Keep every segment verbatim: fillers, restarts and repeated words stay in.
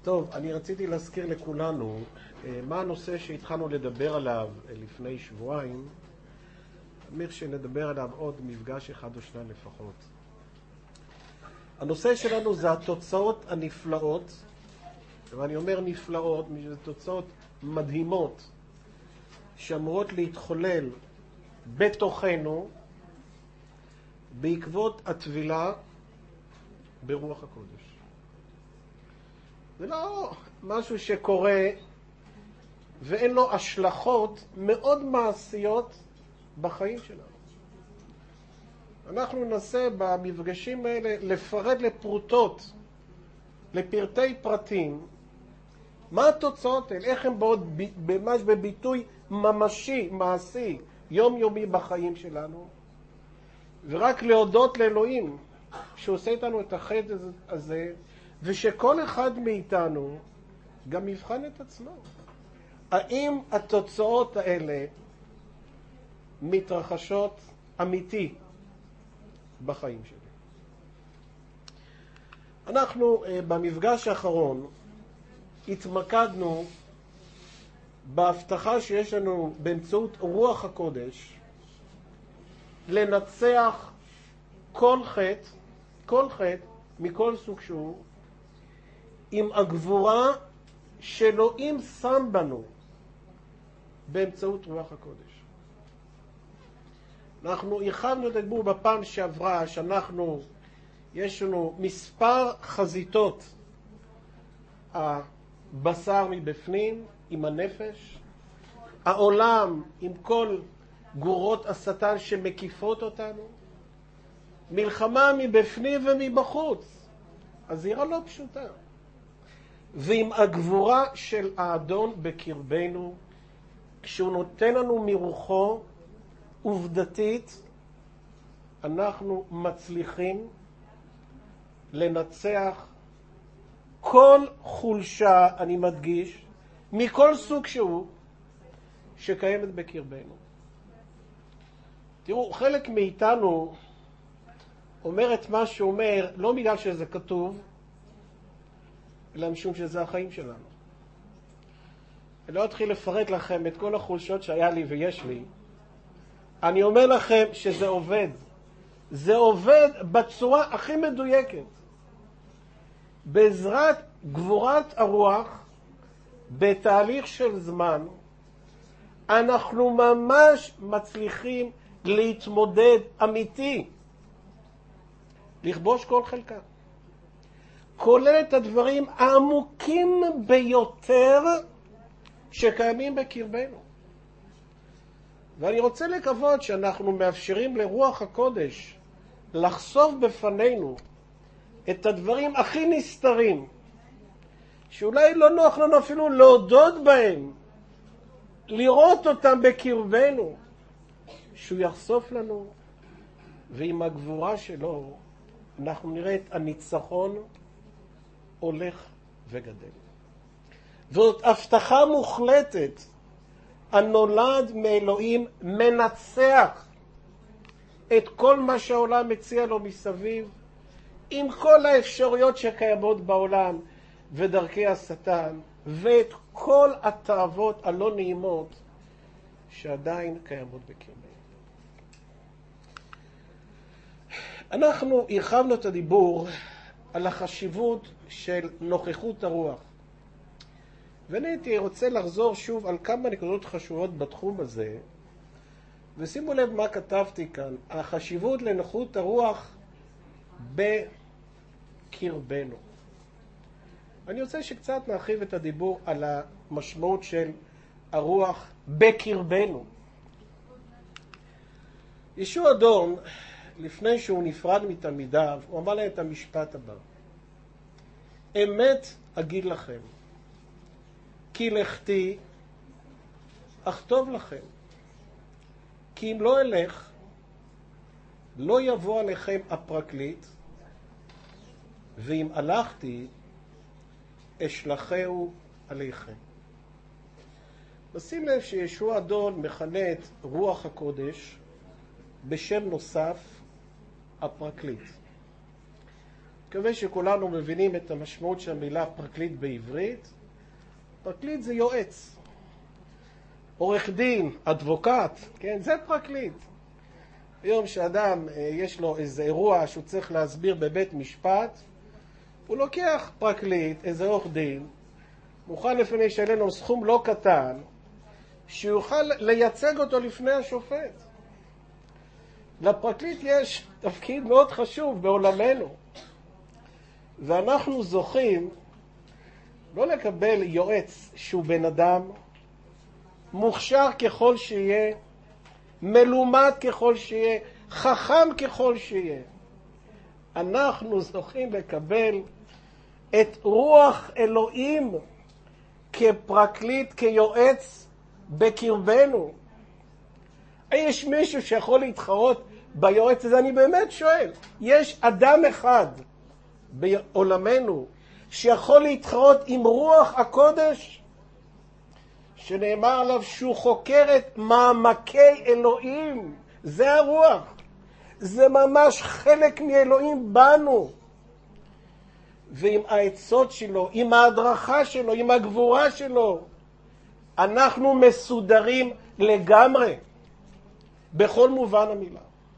טוב, אני רציתי להזכיר לכולנו מה הנושא שהתחלנו לדבר עליו לפני שבועיים. אמיר שנדבר עליו עוד מפגש אחד או שניים לפחות. הנושא שלנו זה התוצאות הנפלאות, ואני אומר נפלאות, זה תוצאות מדהימות שאמורות להתחולל בתוכנו בעקבות הטבילה ברוח הקודש. זה לא משהו שקורה ואין לו השלכות מאוד מעשיות בחיים שלנו. אנחנו ננסה במפגשים האלה לפרט לפרוטות, לפרטי פרטים, מה התוצאות האלה, איך הן באות ממש בביטוי ממשי, מעשי, יומיומי בחיים שלנו, ורק להודות לאלוהים שעושה איתנו את החטא הזה, ושכל אחד מאיתנו גם יבחן את עצמו. האם התוצאות האלה מתרחשות אמיתי בחיים שלי? אנחנו במפגש האחרון התמקדנו בהבטחה שיש לנו באמצעות רוח הקודש לנצח כל חטא, כל חטא מכל סוג שהוא, עם הגבורה שאלוהים שם בנו באמצעות רוח הקודש. אנחנו הרחבנו את הדיבור בפעם שעברה שאנחנו, יש לנו מספר חזיתות, הבשר מבפנים עם הנפש, העולם עם כל גורות השטן שמקיפות אותנו, מלחמה מבפנים ומבחוץ, הזירה לא פשוטה. ועם הגבורה של האדון בקרבנו, כשהוא נותן לנו מרוחו, עובדתית, אנחנו מצליחים לנצח כל חולשה, אני מדגיש, מכל סוג שהוא, שקיימת בקרבנו. תראו, חלק מאיתנו אומר את מה שאומר, לא בגלל שזה כתוב, אלא משום שזה החיים שלנו. אני לא אתחיל לפרט לכם את כל החולשות שהיה לי ויש לי. אני אומר לכם שזה עובד. זה עובד בצורה הכי מדויקת. בעזרת גבורת הרוח, בתהליך של זמן, אנחנו ממש מצליחים להתמודד אמיתי, לכבוש כל חלקה. כולל את הדברים העמוקים ביותר שקיימים בקרבנו. ואני רוצה לקוות שאנחנו מאפשרים לרוח הקודש לחשוף בפנינו את הדברים הכי נסתרים, שאולי לא נוח לנו אפילו להודות בהם, לראות אותם בקרבנו, שהוא יחשוף לנו, ועם הגבורה שלו אנחנו נראה את הניצחון הולך וגדל. זאת הבטחה מוחלטת. הנולד מאלוהים מנצח את כל מה שהעולם מציע לו מסביב, עם כל האפשרויות שקיימות בעולם ודרכי השטן, ואת כל התאוות הלא נעימות שעדיין קיימות בקרבנו. אנחנו הרחבנו את הדיבור על החשיבות של נוכחות הרוח. ואני הייתי רוצה לחזור שוב על כמה נקודות חשובות בתחום הזה, ושימו לב מה כתבתי כאן, החשיבות לנוכחות הרוח בקרבנו. אני רוצה שקצת נרחיב את הדיבור על המשמעות של הרוח בקרבנו. ישוע אדון, לפני שהוא נפרד מתלמידיו, הוא אמר להם את המשפט הבא: אמת אגיד לכם, כי לכתי אכתוב לכם, כי אם לא אלך, לא יבוא עליכם הפרקליט, ואם הלכתי, אשלחהו עליכם. נשים לב שישוע אדון מכנה את רוח הקודש בשם נוסף, הפרקליט. מקווה שכולנו מבינים את המשמעות של המילה פרקליט בעברית. פרקליט זה יועץ. עורך דין, אדבוקט, כן? זה פרקליט. היום שאדם יש לו איזה אירוע שהוא צריך להסביר בבית משפט, הוא לוקח פרקליט, איזה עורך דין, מוכן לפני שאלה לו סכום לא קטן, שיוכל לייצג אותו לפני השופט. לפרקליט יש תפקיד מאוד חשוב בעולמנו, ואנחנו זוכים לא לקבל יועץ שהוא בן אדם, מוכשר ככל שיהיה, מלומד ככל שיהיה, חכם ככל שיהיה. אנחנו זוכים לקבל את רוח אלוהים כפרקליט, כיועץ בקרבנו. יש מישהו שיכול להתחרות ביועץ הזה? אני באמת שואל. יש אדם אחד בעולמנו שיכול להתחרות עם רוח הקודש, שנאמר עליו שהוא חוקר את מעמקי אלוהים. זה הרוח. זה ממש חלק מאלוהים בנו. ועם העצות שלו, עם ההדרכה שלו, עם הגבורה שלו, אנחנו מסודרים לגמרי, בכל מובן המילה.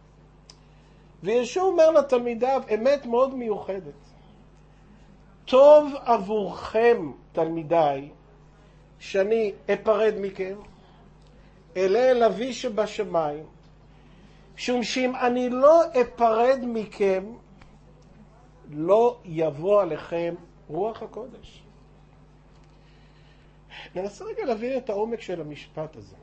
וישוע אומר לתלמידיו אמת מאוד מיוחדת. טוב עבורכם, תלמידיי, שאני אפרד מכם, אלה אל אבי שבשמיים, משום שאם אני לא אפרד מכם, לא יבוא עליכם רוח הקודש. ננסה רגע להבין את העומק של המשפט הזה.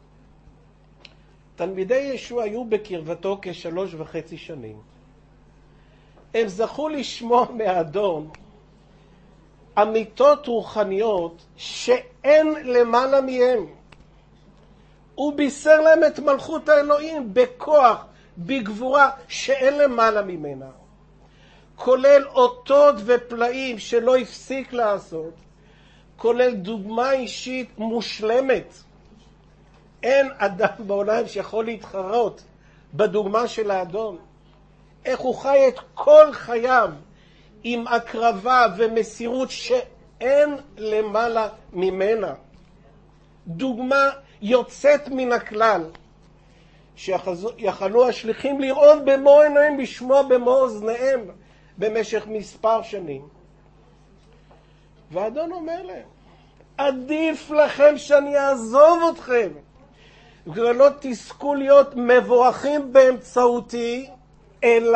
תלמידי ישוע היו בקרבתו כשלוש וחצי שנים. הם זכו לשמוע מהאדון אמיתות רוחניות שאין למעלה מהם. הוא בישר להם את מלכות האלוהים בכוח, בגבורה שאין למעלה ממנה. כולל אותות ופלאים שלא הפסיק לעשות, כולל דוגמה אישית מושלמת. אין אדם בעולם שיכול להתחרות בדוגמה של האדון. איך הוא חי את כל חייו עם הקרבה ומסירות שאין למעלה ממנה. דוגמה יוצאת מן הכלל, שיכלו השליחים לראות במו עיניהם, לשמוע במו אוזניהם במשך מספר שנים. והאדון אומר להם, עדיף לכם שאני אעזוב אתכם, ולא תזכו להיות מבורכים באמצעותי, אלא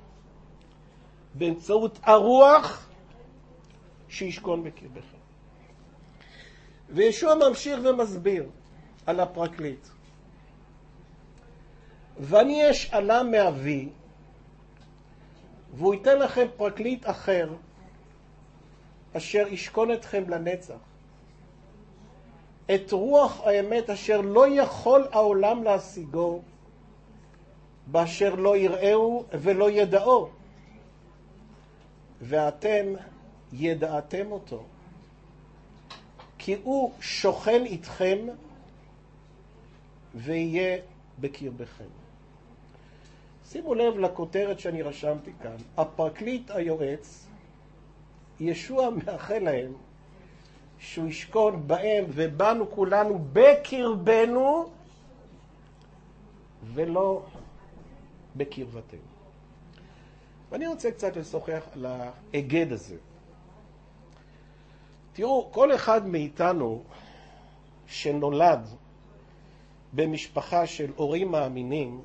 באמצעות הרוח שישכון בקרבכם. וישוע ממשיך ומסביר על הפרקליט. ואני אשאלה מאבי, והוא ייתן לכם פרקליט אחר, אשר ישכון אתכם לנצח. את רוח האמת אשר לא יכול העולם להשיגו, באשר לא יראו ולא ידעו. ואתם ידעתם אותו, כי הוא שוכן איתכם ויהיה בקרבכם. שימו לב לכותרת שאני רשמתי כאן. הפרקליט היועץ, ישוע מאחל להם שהוא ישכון בהם ובנו כולנו בקרבנו ולא בקרבתנו. ואני רוצה קצת לשוחח על ההיגד הזה. תראו, כל אחד מאיתנו שנולד במשפחה של הורים מאמינים,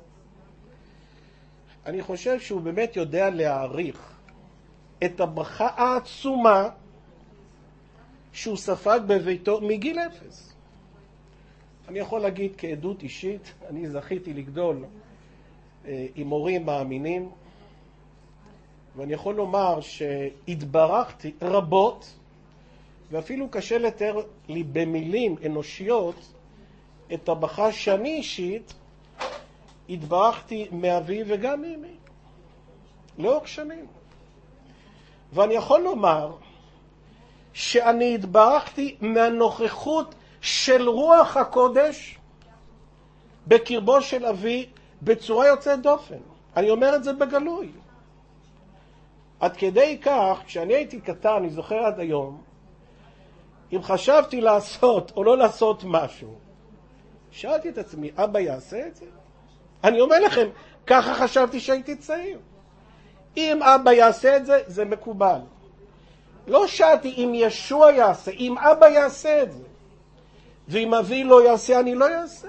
אני חושב שהוא באמת יודע להעריך את הברכה העצומה שהוא ספג בביתו מגיל אפס. אני יכול להגיד כעדות אישית, אני זכיתי לגדול אה, עם הורים מאמינים, ואני יכול לומר שהתברכתי רבות, ואפילו קשה לתאר לי במילים אנושיות את הברכה שאני אישית התברכתי מאבי וגם מאמי לאורך שנים. ואני יכול לומר שאני התברכתי מהנוכחות של רוח הקודש בקרבו של אבי בצורה יוצאת דופן. אני אומר את זה בגלוי. עד כדי כך, כשאני הייתי קטן, אני זוכר עד היום, אם חשבתי לעשות או לא לעשות משהו, שאלתי את עצמי, אבא יעשה את זה? אני אומר לכם, ככה חשבתי שהייתי צעיר. אם אבא יעשה את זה, זה מקובל. לא שאלתי אם ישוע יעשה, אם אבא יעשה את זה. ואם אבי לא יעשה, אני לא יעשה.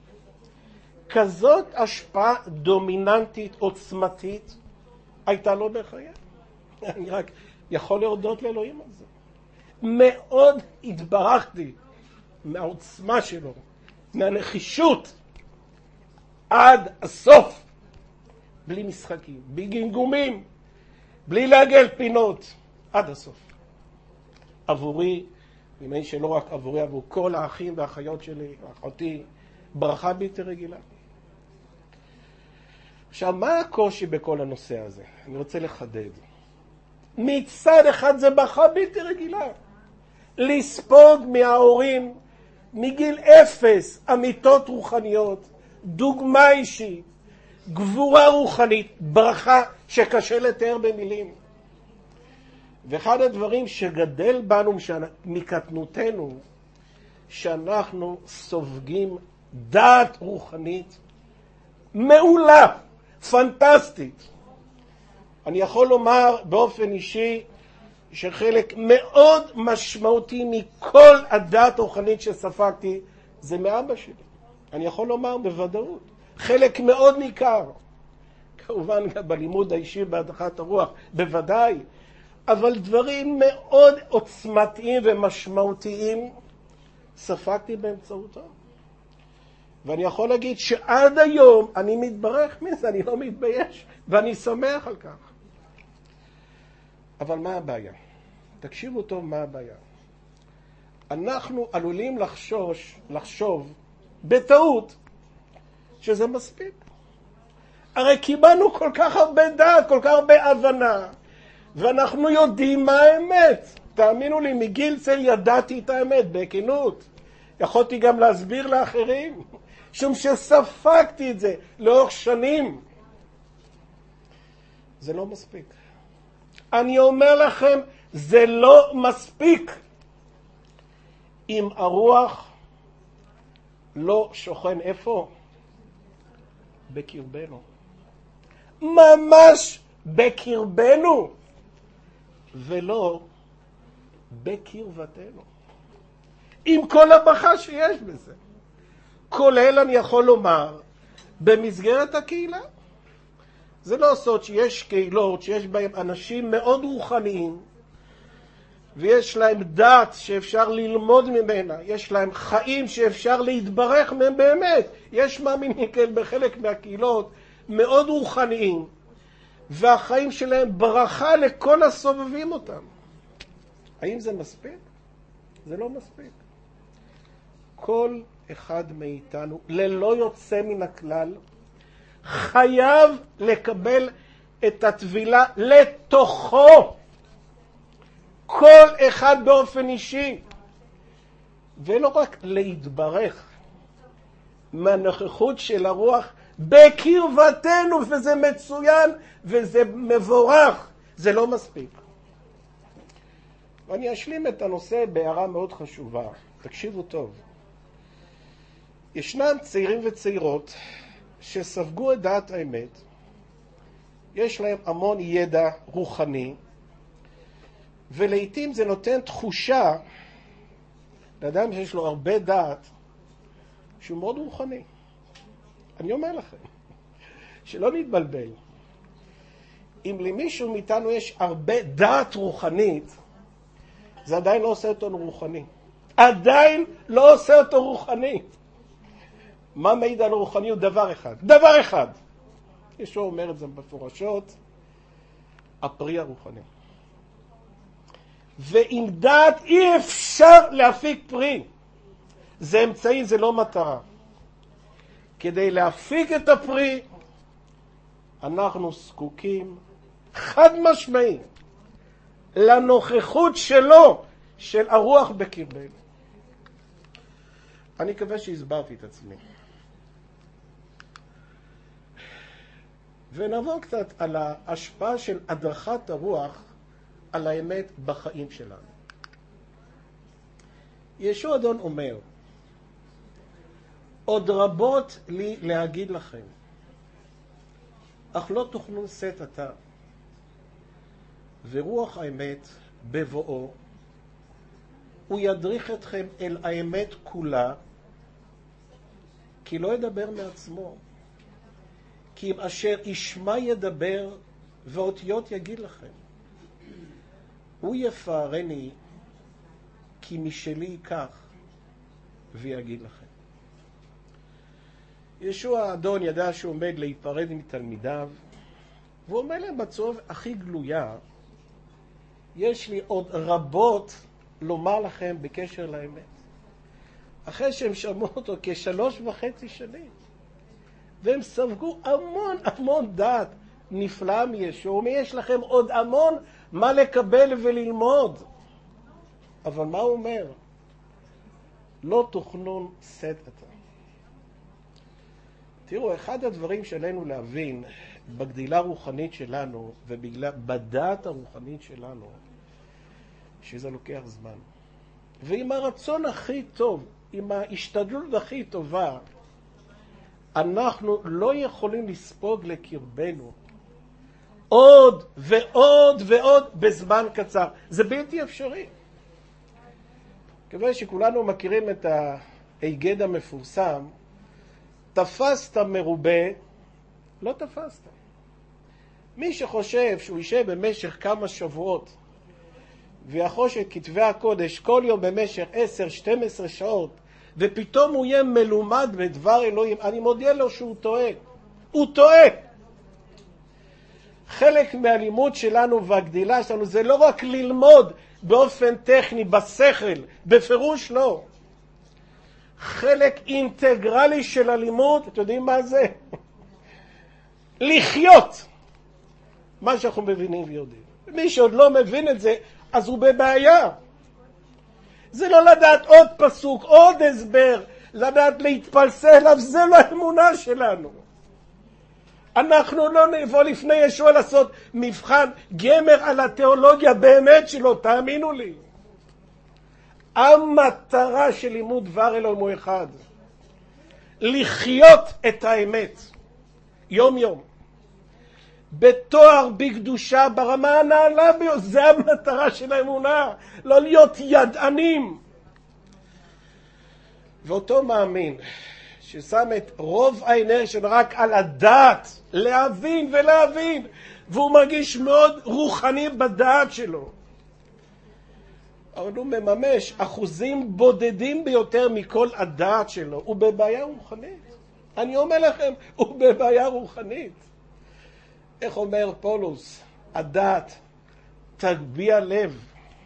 כזאת השפעה דומיננטית, עוצמתית, הייתה לו בחיי. אני רק יכול להודות לאלוהים על זה. מאוד התברכתי מהעוצמה שלו, מהנחישות, עד הסוף. בלי משחקים, בלי גמגומים, בלי לעגל פינות, עד הסוף. עבורי, נדמה שלא רק עבורי, עבור כל האחים והאחיות שלי, אחותי, ברכה בלתי רגילה. עכשיו, מה הקושי בכל הנושא הזה? אני רוצה לחדד. מצד אחד זה ברכה בלתי רגילה. לספוג מההורים, מגיל אפס, אמיתות רוחניות, דוגמה אישית, גבורה רוחנית, ברכה שקשה לתאר במילים. ואחד הדברים שגדל בנו מקטנותנו, שאנחנו סופגים דעת רוחנית מעולה, פנטסטית. אני יכול לומר באופן אישי שחלק מאוד משמעותי מכל הדעת רוחנית שספגתי זה מאבא שלי. אני יכול לומר בוודאות. חלק מאוד ניכר. כמובן גם בלימוד האישי בהדרכת הרוח, בוודאי. אבל דברים מאוד עוצמתיים ומשמעותיים ספגתי באמצעותם. ואני יכול להגיד שעד היום אני מתברך מזה, אני לא מתבייש, ואני שמח על כך. אבל מה הבעיה? תקשיבו טוב מה הבעיה. אנחנו עלולים לחשוש, לחשוב, בטעות, שזה מספיק. הרי קיבלנו כל כך הרבה דעת, כל כך הרבה הבנה, ואנחנו יודעים מה האמת. תאמינו לי, מגיל צעיר ידעתי את האמת, בכנות. יכולתי גם להסביר לאחרים, שום שספגתי את זה לאורך שנים. זה לא מספיק. אני אומר לכם, זה לא מספיק. אם הרוח לא שוכן איפה? בקרבנו. ממש בקרבנו. ולא בקרבתנו. עם כל הברכה שיש בזה. כולל אני יכול לומר, במסגרת הקהילה. זה לא סוד שיש קהילות שיש בהם אנשים מאוד רוחניים, ויש להם דעת שאפשר ללמוד ממנה, יש להם חיים שאפשר להתברך מהם באמת. יש מאמינים כאלה בחלק מהקהילות מאוד רוחניים, והחיים שלהם ברכה לכל הסובבים אותם. האם זה מספיק? זה לא מספיק. כל אחד מאיתנו, ללא יוצא מן הכלל, חייב לקבל את הטבילה לתוכו. כל אחד באופן אישי. ולא רק להתברך מהנוכחות של הרוח בקרבתנו, וזה מצוין וזה מבורך. זה לא מספיק. ואני אשלים את הנושא בהערה מאוד חשובה. תקשיבו טוב. ישנם צעירים וצעירות שספגו את דעת האמת, יש להם המון ידע רוחני, ולעיתים זה נותן תחושה לאדם שיש לו הרבה דעת, שהוא מאוד רוחני. אני אומר לכם, שלא נתבלבל. אם למישהו מאיתנו יש הרבה דעת רוחנית, זה עדיין לא עושה אותו רוחני. עדיין לא עושה אותו רוחני. מה מעיד על רוחניות? דבר אחד. דבר אחד. ישוע אומר את זה בפורשות, הפרי הרוחני. ועם דעת אי אפשר להפיק פרי. זה אמצעי, זה לא מטרה. כדי להפיק את הפרי, אנחנו זקוקים חד משמעי לנוכחות שלו, של הרוח בקרבנו. אני מקווה שהסברתי את עצמי. ונעבור קצת על ההשפעה של הדרכת הרוח על האמת בחיים שלנו. ישוע אדון אומר, עוד רבות לי להגיד לכם, אך לא תוכלו לשאת עתה. ורוח האמת בבואו, הוא ידריך אתכם אל האמת כולה, כי לא ידבר מעצמו, כי אם אשר ישמע ידבר ואותיות יגיד לכם. הוא יפארני, כי משלי ייקח ויגיד לכם. ישוע האדון ידע שהוא עומד להיפרד מתלמידיו, והוא אומר להם בצורה הכי גלויה, יש לי עוד רבות לומר לכם בקשר לאמת. אחרי שהם שמעו אותו כשלוש וחצי שנים, והם ספגו המון המון דעת נפלאה מישוע, ויש לכם עוד המון מה לקבל וללמוד. אבל מה הוא אומר? לא תוכלו לשאת עתה. תראו, אחד הדברים שעלינו להבין בגדילה הרוחנית שלנו ובדעת הרוחנית שלנו, שזה לוקח זמן. ועם הרצון הכי טוב, עם ההשתדלות הכי טובה, אנחנו לא יכולים לספוג לקרבנו עוד ועוד ועוד בזמן קצר. זה בלתי אפשרי. כיוון שכולנו מכירים את ההיגד המפורסם, תפסת מרובה, לא תפסת. מי שחושב שהוא יישב במשך כמה שבועות ויחוש את כתבי הקודש כל יום במשך עשר שתים עשרה שעות, ופתאום הוא יהיה מלומד בדבר אלוהים, אני מודיע לו שהוא טועה. הוא טועה. חלק מהלימוד שלנו והגדילה שלנו זה לא רק ללמוד באופן טכני, בשכל, בפירוש לא. חלק אינטגרלי של הלימוד, אתם יודעים מה זה? לחיות. מה שאנחנו מבינים ויודעים. מי שעוד לא מבין את זה, אז הוא בבעיה. זה לא לדעת עוד פסוק, עוד הסבר, לדעת להתפלסל עליו, זה לא האמונה שלנו. אנחנו לא נבוא לפני ישוע לעשות מבחן גמר על התיאולוגיה באמת שלו, תאמינו לי. המטרה של לימוד דבר אלוהים הוא אחד. לחיות את האמת. יום יום. בתואר, בקדושה, ברמה הנעלה ביותר. זה המטרה של האמונה. לא להיות ידענים. ואותו מאמין ששם את רוב האנרגיה שלו רק על הדעת. להבין ולהבין. והוא מרגיש מאוד רוחני בדעת שלו. אבל הוא מממש אחוזים בודדים ביותר מכל הדעת שלו. הוא בבעיה רוחנית. אני אומר לכם, הוא בבעיה רוחנית. איך אומר פולוס? הדעת תגביה לב.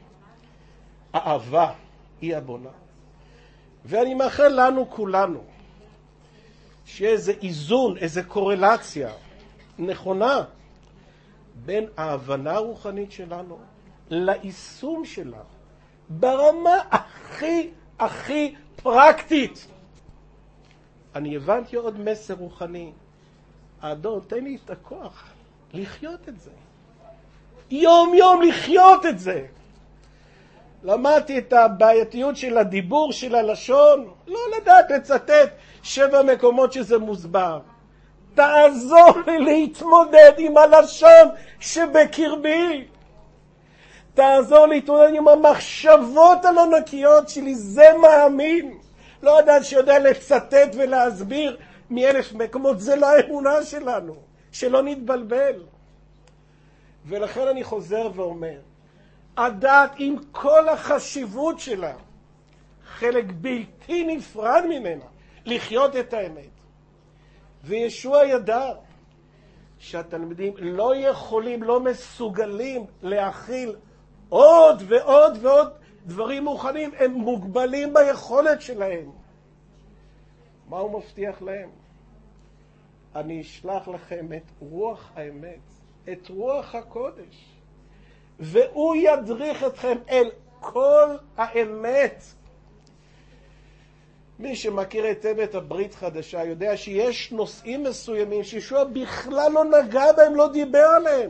האהבה היא הבונה. ואני מאחל לנו כולנו שיהיה איזה איזון, איזה קורלציה נכונה בין ההבנה הרוחנית שלנו ליישום שלה. ברמה הכי הכי פרקטית. אני הבנתי עוד מסר רוחני. האדון, תן לי את הכוח לחיות את זה. יום יום לחיות את זה. למדתי את הבעייתיות של הדיבור, של הלשון. לא לדעת לצטט שבע מקומות שזה מוסבר. תעזור לי להתמודד עם הלשון שבקרבי. תעזור להתמודד עם המחשבות הלא נקיות שלי, זה מאמין. לא אדם שיודע לצטט ולהסביר מאלף מקומות, זה לא האמונה שלנו, שלא נתבלבל. ולכן אני חוזר ואומר, הדעת עם כל החשיבות שלה, חלק בלתי נפרד ממנה, לחיות את האמת. וישוע ידע שהתלמידים לא יכולים, לא מסוגלים להכיל עוד ועוד ועוד דברים מוכנים, הם מוגבלים ביכולת שלהם. מה הוא מבטיח להם? אני אשלח לכם את רוח האמת, את רוח הקודש, והוא ידריך אתכם אל כל האמת. מי שמכיר היטב את הברית חדשה יודע שיש נושאים מסוימים שישוע בכלל לא נגע בהם, לא דיבר עליהם.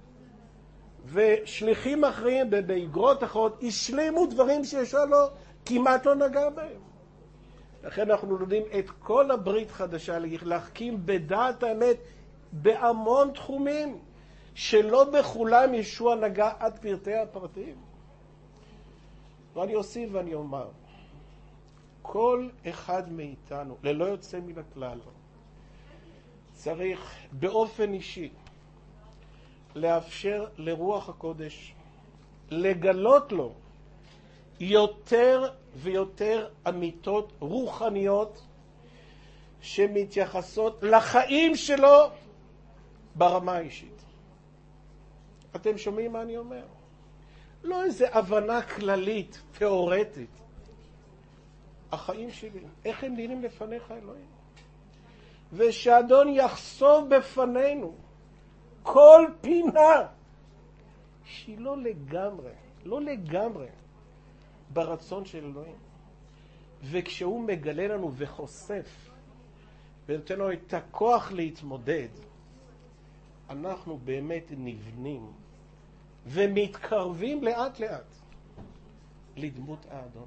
ושליחים אחרים באגרות אחרות השלימו דברים שישוע לא, כמעט לא נגע בהם. לכן אנחנו לומדים את כל הברית חדשה, להחכים בדעת האמת בהמון תחומים, שלא בכולם ישוע נגע עד פרטי הפרטים. ואני אוסיף ואני אומר, כל אחד מאיתנו, ללא יוצא מן הכלל, צריך באופן אישי לאפשר לרוח הקודש לגלות לו יותר ויותר אמיתות רוחניות שמתייחסות לחיים שלו ברמה האישית. אתם שומעים מה אני אומר? לא איזו הבנה כללית, תיאורטית. החיים שלי, איך הם נראים לפניך אלוהים? ושאדון יחשוף בפנינו כל פינה שהיא לא לגמרי, לא לגמרי ברצון של אלוהים. וכשהוא מגלה לנו וחושף ונותן לו את הכוח להתמודד, אנחנו באמת נבנים ומתקרבים לאט לאט לדמות האדון.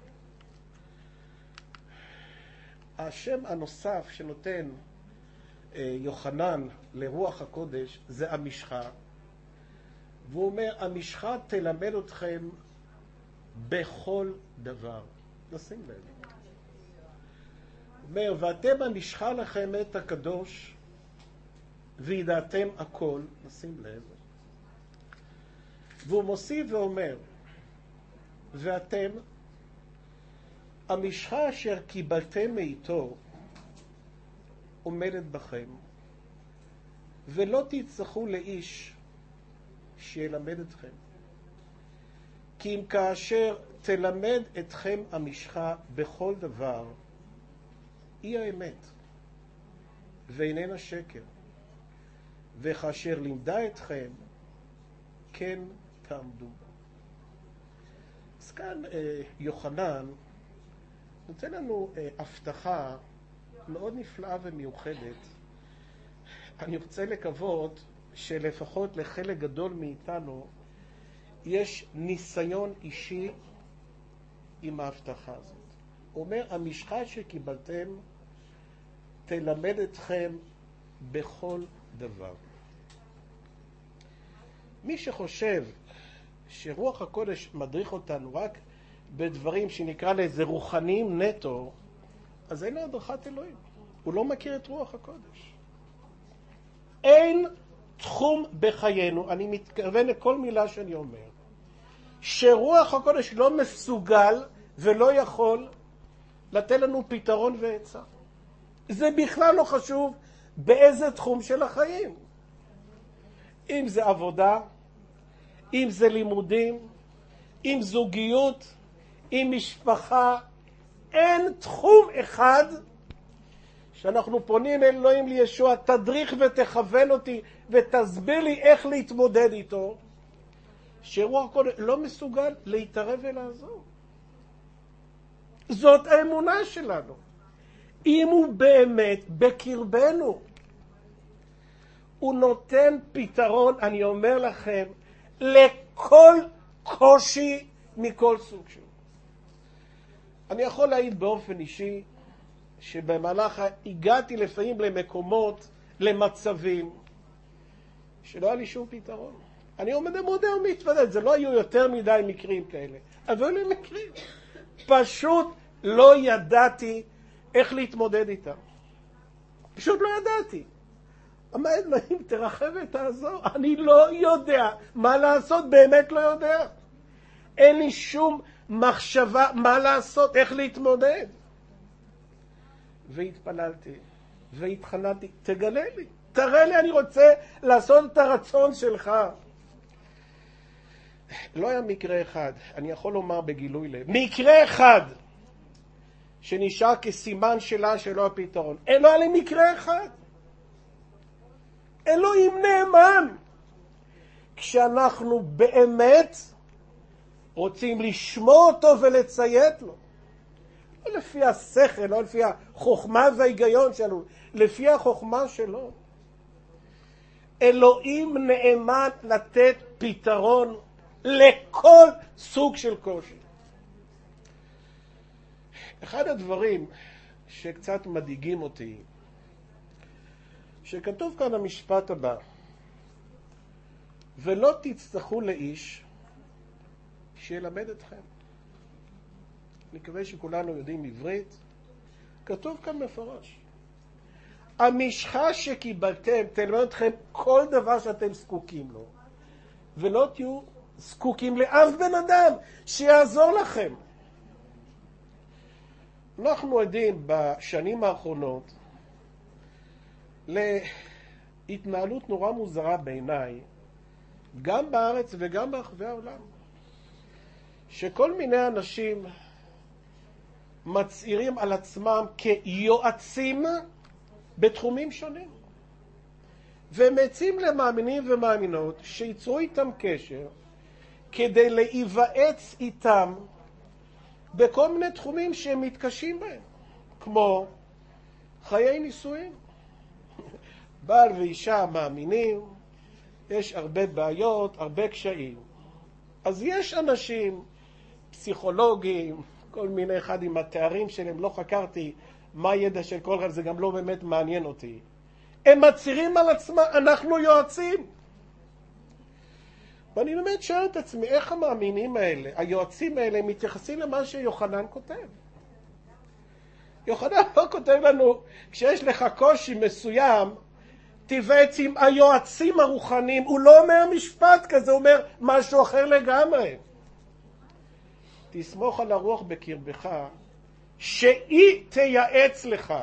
השם הנוסף שנותן יוחנן לרוח הקודש זה המשחה, והוא אומר, המשחה תלמד אתכם בכל דבר. נשים לב. הוא אומר, ואתם המשחה לכם את הקדוש וידעתם הכל. נשים לב. והוא מוסיף ואומר, ואתם המשחה אשר קיבלתם מאיתו עומדת בכם, ולא תצטרכו לאיש שילמד אתכם. כי אם כאשר תלמד אתכם המשחה בכל דבר, היא האמת, ואיננה שקר. וכאשר לימדה אתכם, כן תעמדו בה. אז כאן אה, יוחנן נותן לנו אה, הבטחה מאוד נפלאה ומיוחדת. אני רוצה לקוות שלפחות לחלק גדול מאיתנו יש ניסיון אישי עם ההבטחה הזאת. הוא אומר, המשחה שקיבלתם תלמד אתכם בכל דבר. מי שחושב שרוח הקודש מדריך אותנו רק בדברים שנקרא לאיזה רוחניים נטו, אז אין לו הדרכת אלוהים. הוא לא מכיר את רוח הקודש. אין תחום בחיינו, אני מתכוון לכל מילה שאני אומר, שרוח הקודש לא מסוגל ולא יכול לתת לנו פתרון ועצה. זה בכלל לא חשוב באיזה תחום של החיים. אם זה עבודה, אם זה לימודים, אם זוגיות, אם משפחה, אין תחום אחד שאנחנו פונים אל אלוהים לישוע, תדריך ותכוון אותי ותסביר לי איך להתמודד איתו, שרוח הקודש לא מסוגל להתערב ולעזור. זאת האמונה שלנו. אם הוא באמת בקרבנו, הוא נותן פתרון, אני אומר לכם, לכל קושי מכל סוג שהוא. אני יכול להעיד באופן אישי שבמהלך הגעתי לפעמים למקומות, למצבים, שלא היה לי שום פתרון. אני עומד מודה ומתוודד, זה לא היו יותר מדי מקרים כאלה, אבל היו לי מקרים. פשוט לא ידעתי איך להתמודד איתם. פשוט לא ידעתי. אמר אלוהים, תרחב ותעזור. אני לא יודע מה לעשות, באמת לא יודע. אין לי שום מחשבה מה לעשות, איך להתמודד. והתפללתי, והתחננתי, תגלה לי, תראה לי, אני רוצה לעשות את הרצון שלך. לא היה מקרה אחד, אני יכול לומר בגילוי לב, מקרה אחד שנשאר כסימן שלה שלא הפתרון. אין, לא היה לי מקרה אחד. אלוהים נאמן. כשאנחנו באמת רוצים לשמוע אותו ולציית לו, לא לפי השכל, לא לפי החוכמה וההיגיון שלנו, לפי החוכמה שלו. אלוהים נאמן לתת פתרון לכל סוג של קושי. אחד הדברים שקצת מדאיגים אותי, שכתוב כאן המשפט הבא, ולא תצטרכו לאיש שילמד אתכם. אני מקווה שכולנו יודעים עברית. כתוב כאן מפורש, המשחה שקיבלתם תלמד אתכם כל דבר שאתם זקוקים לו, ולא תהיו זקוקים לאף בן אדם שיעזור לכם. אנחנו עדים בשנים האחרונות להתנהלות נורא מוזרה בעיניי, גם בארץ וגם ברחבי העולם, שכל מיני אנשים מצהירים על עצמם כיועצים בתחומים שונים, ומציעים למאמינים ומאמינות שיצרו איתם קשר כדי להיוועץ איתם בכל מיני תחומים שהם מתקשים בהם, כמו חיי נישואים. בעל ואישה מאמינים, יש הרבה בעיות, הרבה קשיים. אז יש אנשים, פסיכולוגים, כל מיני אחד עם התארים שלהם, לא חקרתי מה הידע של כל אחד, זה גם לא באמת מעניין אותי. הם מצהירים על עצמם, אנחנו יועצים. ואני באמת שואל את עצמי, איך המאמינים האלה, היועצים האלה, מתייחסים למה שיוחנן כותב? יוחנן לא כותב לנו, כשיש לך קושי מסוים, תיוועץ עם היועצים הרוחניים. הוא לא אומר משפט כזה, הוא אומר משהו אחר לגמרי. תסמוך על הרוח בקרבך, שהיא תייעץ לך.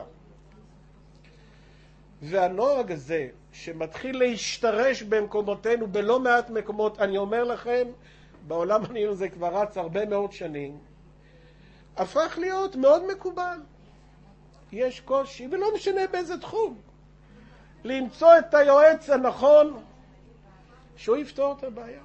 והנוהג הזה, שמתחיל להשתרש במקומותינו, בלא מעט מקומות, אני אומר לכם, בעולם הניהול זה כבר רץ הרבה מאוד שנים, הפך להיות מאוד מקובל. יש קושי, ולא משנה באיזה תחום, למצוא את היועץ הנכון, שהוא יפתור את הבעיה.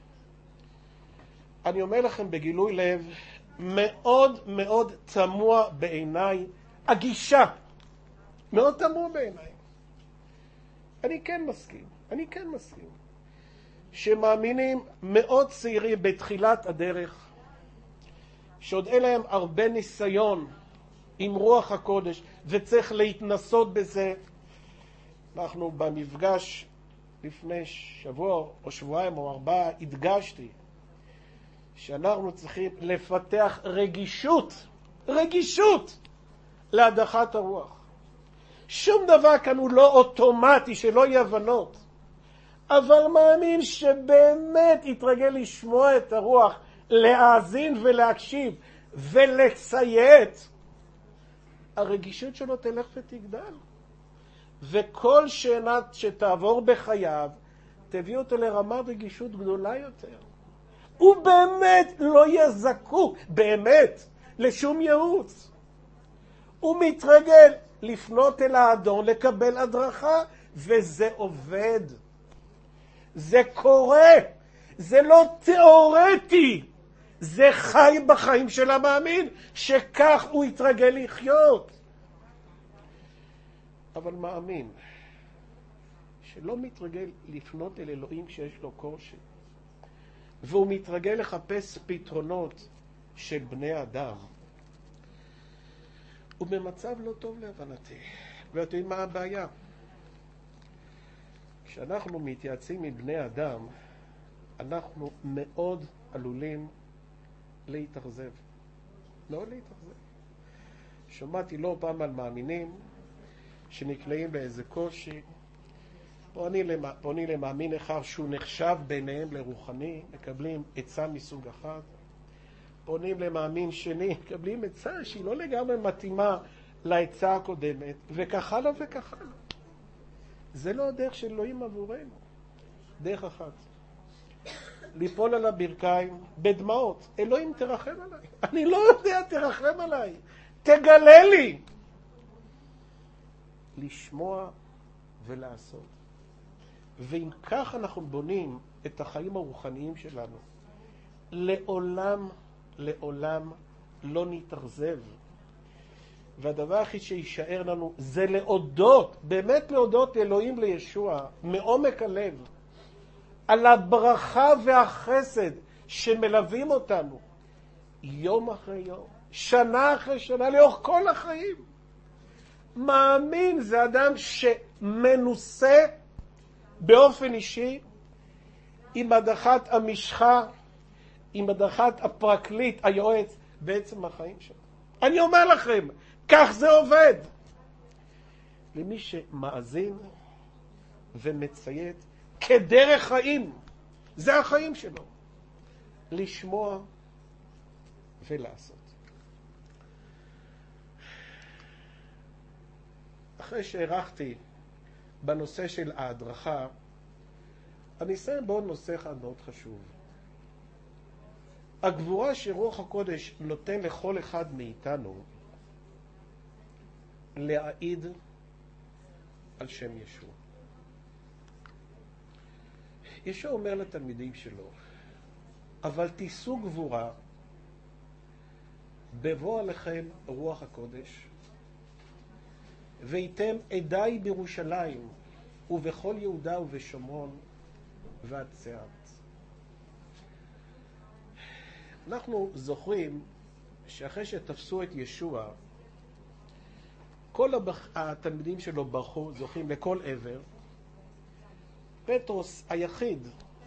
אני אומר לכם בגילוי לב, מאוד מאוד תמוה בעיניי, הגישה, מאוד תמוה בעיניי. אני כן מסכים, אני כן מסכים, שמאמינים מאוד צעירים בתחילת הדרך, שעוד אין להם הרבה ניסיון עם רוח הקודש, וצריך להתנסות בזה. אנחנו במפגש לפני שבוע או שבועיים או ארבעה, הדגשתי שאנחנו צריכים לפתח רגישות, רגישות להדחת הרוח. שום דבר כאן הוא לא אוטומטי, שלא יהיה הבנות. אבל מאמין שבאמת יתרגל לשמוע את הרוח, להאזין ולהקשיב ולציית, הרגישות שלו תלך ותגדל. וכל שנה שתעבור בחייו, תביא אותו לרמה רגישות גדולה יותר. הוא באמת לא יהיה זקוק, באמת, לשום ייעוץ. הוא מתרגל לפנות אל האדון, לקבל הדרכה, וזה עובד. זה קורה. זה לא תיאורטי. זה חי בחיים של המאמין, שכך הוא יתרגל לחיות. אבל מאמין שלא מתרגל לפנות אל אלוהים כשיש לו קושי, והוא מתרגל לחפש פתרונות של בני אדם, הוא במצב לא טוב להבנתי. ואתם יודעים מה הבעיה? כשאנחנו מתייעצים עם בני אדם, אנחנו מאוד עלולים להתאכזב. מאוד להתאכזב. שמעתי לא פעם על מאמינים שנקלעים באיזה קושי, פונים למאמין אחד שהוא נחשב ביניהם לרוחני, מקבלים עצה מסוג אחד, פונים למאמין שני, מקבלים עצה שהיא לא לגמרי מתאימה לעצה הקודמת, וכך הלאה וכך הלאה. זה לא הדרך של אלוהים עבורנו. דרך אחת, ליפול על הברכיים בדמעות, אלוהים תרחם עליי, אני לא יודע, תרחם עליי, תגלה לי. לשמוע ולעשות. ואם כך אנחנו בונים את החיים הרוחניים שלנו, לעולם, לעולם לא נתאכזב והדבר הכי שישאר לנו זה להודות, באמת להודות לאלוהים לישוע, מעומק הלב, על הברכה והחסד שמלווים אותנו, יום אחרי יום, שנה אחרי שנה, לאורך כל החיים. מאמין זה אדם שמנוסה באופן אישי, עם הדחת המשחה, עם הדחת הפרקליט, היועץ, בעצם החיים שלו. אני אומר לכם, כך זה עובד. למי שמאזין ומציית כדרך חיים, זה החיים שלו. לשמוע ולעשות. אחרי שהערכתי בנושא של ההדרכה, אני אסיים בעוד נושא אחד מאוד חשוב. הגבורה שרוח הקודש נותן לכל אחד מאיתנו להעיד על שם ישוע. ישוע אומר לתלמידים שלו, אבל תישאו גבורה בבוא עליכם רוח הקודש, והייתם עדיי בירושלים ובכל יהודה ובשומרון ועד צאת. אנחנו זוכרים שאחרי שתפסו את ישוע, כל הבח... התלמידים שלו ברחו, זוכים לכל עבר. פטרוס היחיד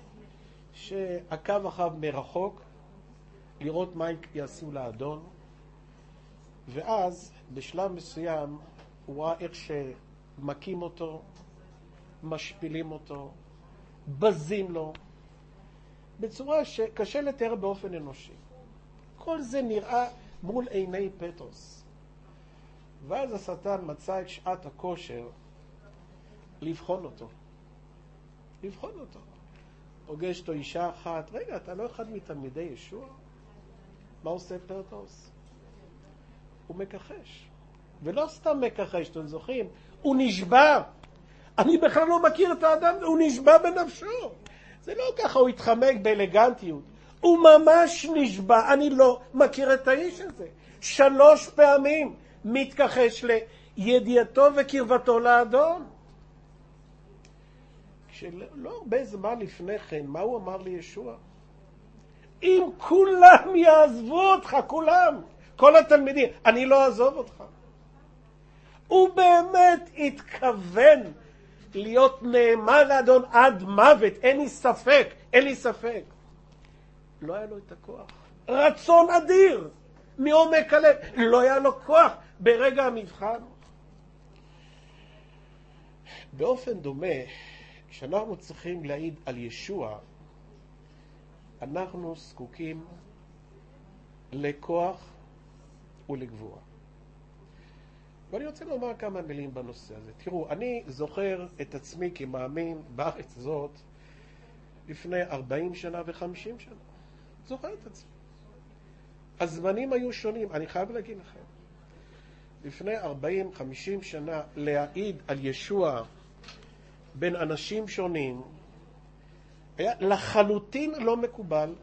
שעקב אחריו מרחוק, לראות מה יעשו לאדון, ואז בשלב מסוים הוא ראה איך שמקים אותו, משפילים אותו, בזים לו, בצורה שקשה לתאר באופן אנושי. כל זה נראה מול עיני פטרוס. ואז השטן מצא את שעת הכושר לבחון אותו. לבחון אותו. פוגש אותו אישה אחת, רגע, אתה לא אחד מתלמידי ישוע? מה עושה פטרוס? הוא מכחש. ולא סתם מכחש, אתם זוכרים? הוא נשבע. אני בכלל לא מכיר את האדם, הוא נשבע בנפשו. זה לא ככה, הוא התחמק באלגנטיות. הוא ממש נשבע, אני לא מכיר את האיש הזה. שלוש פעמים מתכחש לידיעתו וקרבתו לאדון. כשלא הרבה זמן לפני כן, מה הוא אמר לישוע? אם כולם יעזבו אותך, כולם, כל התלמידים, אני לא אעזוב אותך. הוא באמת התכוון להיות נאמן לאדון עד מוות, אין לי ספק, אין לי ספק. לא היה לו את הכוח. רצון אדיר, מעומק הלב, לא היה לו כוח ברגע המבחן. באופן דומה, כשאנחנו צריכים להעיד על ישוע, אנחנו זקוקים לכוח ולגבורה. ואני רוצה לומר כמה מילים בנושא הזה. תראו, אני זוכר את עצמי כמאמין בארץ הזאת לפני ארבעים שנה ו-חמישים שנה. זוכר את עצמי. הזמנים היו שונים, אני חייב להגיד לכם. לפני ארבעים חמישים שנה להעיד על ישוע בין אנשים שונים היה לחלוטין לא מקובל,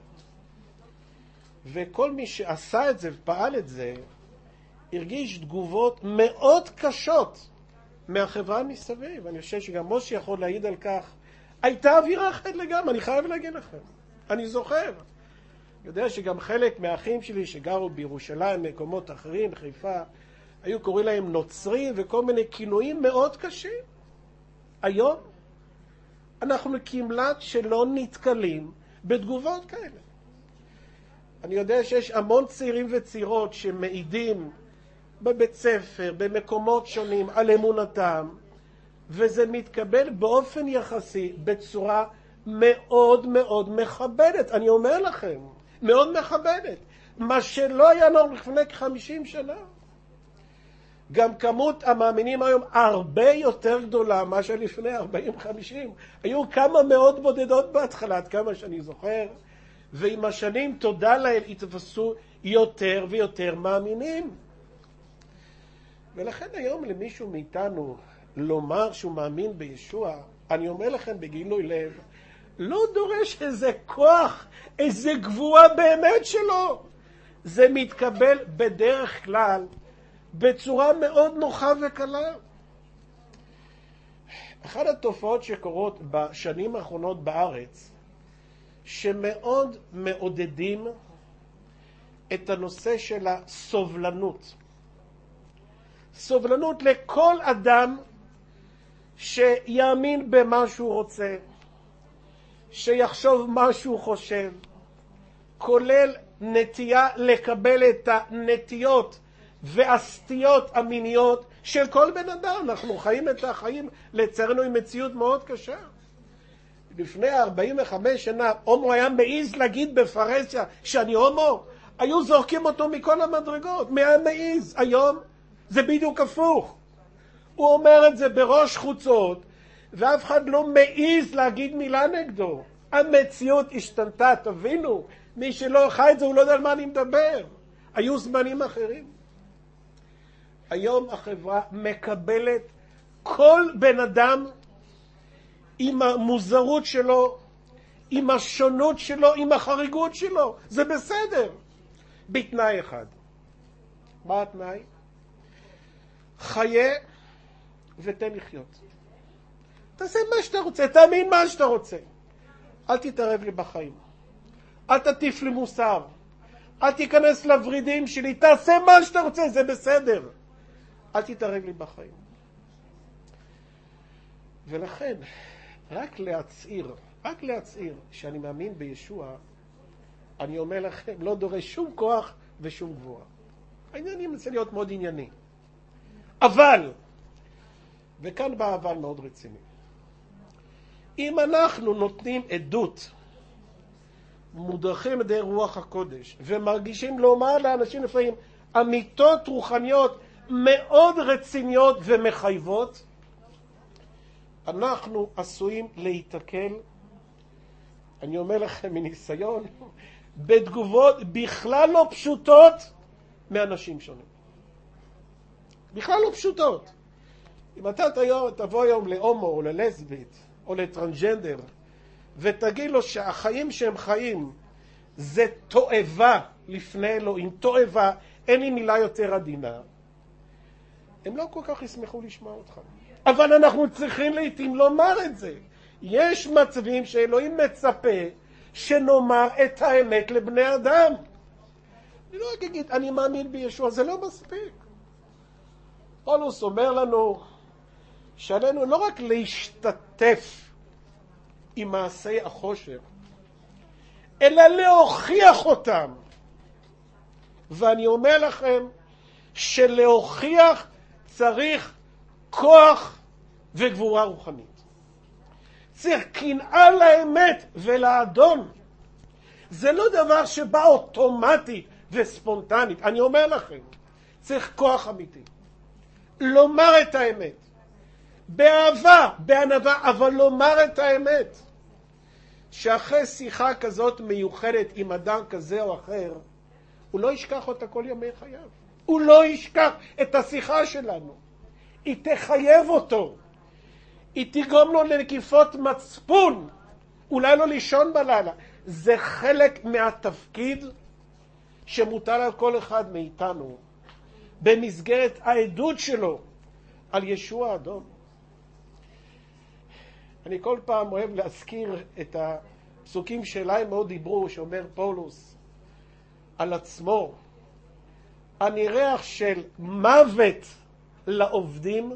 וכל מי שעשה את זה ופעל את זה הרגיש תגובות מאוד קשות מהחברה מסביב. אני חושב שגם משה יכול להעיד על כך. הייתה אווירה אחרת לגמרי, אני חייב להגיד לכם. אני זוכר. יודע שגם חלק מהאחים שלי שגרו בירושלים, מקומות אחרים, חיפה, היו קוראים להם נוצרים וכל מיני כינויים מאוד קשים. היום אנחנו כמעט שלא נתקלים בתגובות כאלה. אני יודע שיש המון צעירים וצעירות שמעידים בבית ספר, במקומות שונים, על אמונתם, וזה מתקבל באופן יחסי, בצורה מאוד מאוד מכבדת. אני אומר לכם, מאוד מכבדת. מה שלא היה לנו לפני חמישים שנה. גם כמות המאמינים היום הרבה יותר גדולה, מה שלפני ארבעים חמישים. היו כמה מאות בודדות בהתחלה, עד כמה שאני זוכר, ועם השנים, תודה לאל, התווספו יותר ויותר מאמינים. ולכן היום למישהו מאיתנו לומר שהוא מאמין בישוע, אני אומר לכם בגילוי לב, לא דורש איזה כוח, איזה גבורה באמת שלו. זה מתקבל בדרך כלל בצורה מאוד נוחה וקלה. אחת התופעות שקורות בשנים האחרונות בארץ, שמאוד מעודדים את הנושא של הסובלנות. סובלנות לכל אדם שיאמין במה שהוא רוצה, שיחשוב מה שהוא חושב, כולל נטייה לקבל את הנטיות והסטיות המיניות של כל בן אדם. אנחנו חיים את החיים לצערנו עם מציאות מאוד קשה. לפני ארבעים וחמש שנה הומו היה מעיז להגיד בפרהסיה שאני הומו, היו זורקים אותו מכל המדרגות. מי היה מעיז? היום זה בדיוק הפוך. הוא אומר את זה בראש חוצות ואף אחד לא מעיז להגיד מילה נגדו. המציאות השתנתה, תבינו, מי שלא חי את זה הוא לא יודע על מה אני מדבר. היו זמנים אחרים. היום החברה מקבלת כל בן אדם עם המוזרות שלו, עם השונות שלו, עם החריגות שלו. זה בסדר. בתנאי אחד. מה התנאי? חיה ותן לחיות. תעשה מה שאתה רוצה, תאמין מה שאתה רוצה. אל תתערב לי בחיים. אל תטיף לי מוסר. אל תיכנס לורידים שלי. תעשה מה שאתה רוצה, זה בסדר. אל תתערב לי בחיים. ולכן, רק להצעיר, רק להצעיר שאני מאמין בישוע, אני אומר לכם, לא דורש שום כוח ושום גבורה. העניינים מנסה להיות מאוד ענייני. אבל, וכאן בא אבל מאוד רציני, אם אנחנו נותנים עדות, מודרכים מדי רוח הקודש, ומרגישים לומר לאנשים לפעמים אמיתות רוחניות מאוד רציניות ומחייבות, אנחנו עשויים להתקל, אני אומר לכם מניסיון, בתגובות בכלל לא פשוטות מאנשים שונים. בכלל לא פשוטות. אם אתה תבוא היום להומו או ללסבית או לטרנסג'נדר ותגיד לו שהחיים שהם חיים זה תועבה לפני אלוהים, תועבה, אין לי מילה יותר עדינה, הם לא כל כך ישמחו לשמוע אותך. אבל אנחנו צריכים לעתים לומר את זה. יש מצבים שאלוהים מצפה שנאמר את האמת לבני אדם. אני לא רק אגיד, אני מאמין בישוע, זה לא מספיק. פאולוס אומר לנו שעלינו לא רק להשתתף עם מעשי החושך, אלא להוכיח אותם. ואני אומר לכם שלהוכיח צריך כוח וגבורה רוחנית. צריך קנאה לאמת ולאדון. זה לא דבר שבא אוטומטית וספונטנית. אני אומר לכם, צריך כוח אמיתי. לומר את האמת. באהבה, בענווה, אבל לומר את האמת. שאחרי שיחה כזאת מיוחדת עם אדם כזה או אחר, הוא לא ישכח אותה כל ימי חייו. הוא לא ישכח את השיחה שלנו. היא תחייב אותו. היא תגרום לו לנקיפות מצפון. אולי לא לישון בלילה. זה חלק מהתפקיד שמוטל על כל אחד מאיתנו במסגרת העדות שלו על ישוע האדון. אני כל פעם אוהב להזכיר את הפסוקים שאליי מאוד דיברו, שאומר פאולוס על עצמו, אני ריח של מוות לעובדים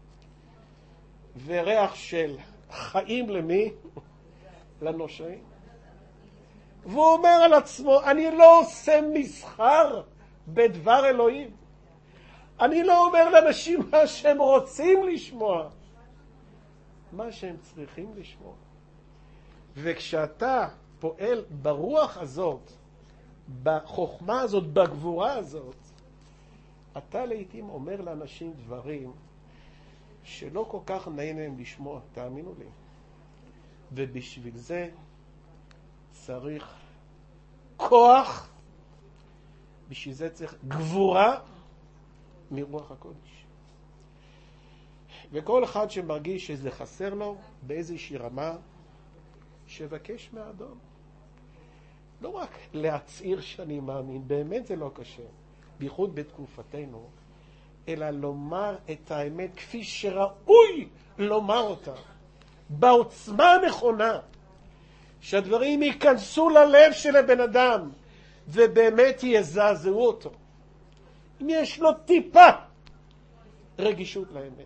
וריח של חיים למי? לנושאים. והוא אומר על עצמו, אני לא עושה מסחר בדבר אלוהים. אני לא אומר לאנשים מה שהם רוצים לשמוע, מה שהם צריכים לשמוע. וכשאתה פועל ברוח הזאת, בחוכמה הזאת, בגבורה הזאת, אתה לעתים אומר לאנשים דברים שלא כל כך נעים להם לשמוע, תאמינו לי. ובשביל זה צריך כוח, בשביל זה צריך גבורה מרוח הקודש. וכל אחד שמרגיש שזה חסר לו באיזושהי רמה, שבקש מהאדון. לא רק להצעיר שאני מאמין, באמת זה לא קשה, בייחוד בתקופתנו, אלא לומר את האמת כפי שראוי לומר אותה, בעוצמה הנכונה, שהדברים ייכנסו ללב של הבן אדם, ובאמת יזעזעו אותו. אם יש לו טיפה רגישות לאמת.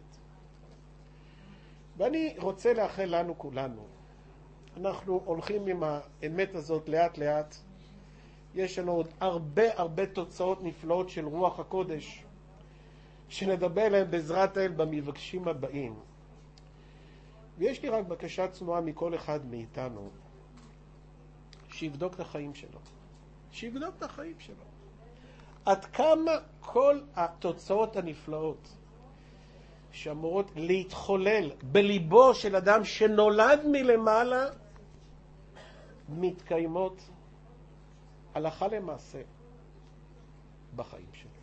ואני רוצה לאחל לנו כולנו, אנחנו הולכים עם האמת הזאת לאט לאט, יש לנו עוד הרבה הרבה תוצאות נפלאות של רוח הקודש, שנדבר עליהם בעזרת האל במפגשים הבאים. ויש לי רק בקשה צנועה מכל אחד מאיתנו, שיבדוק את החיים שלו. שיבדוק את החיים שלו. עד כמה כל התוצאות הנפלאות שאמורות להתחולל בליבו של אדם שנולד מלמעלה, מתקיימות הלכה למעשה בחיים שלו.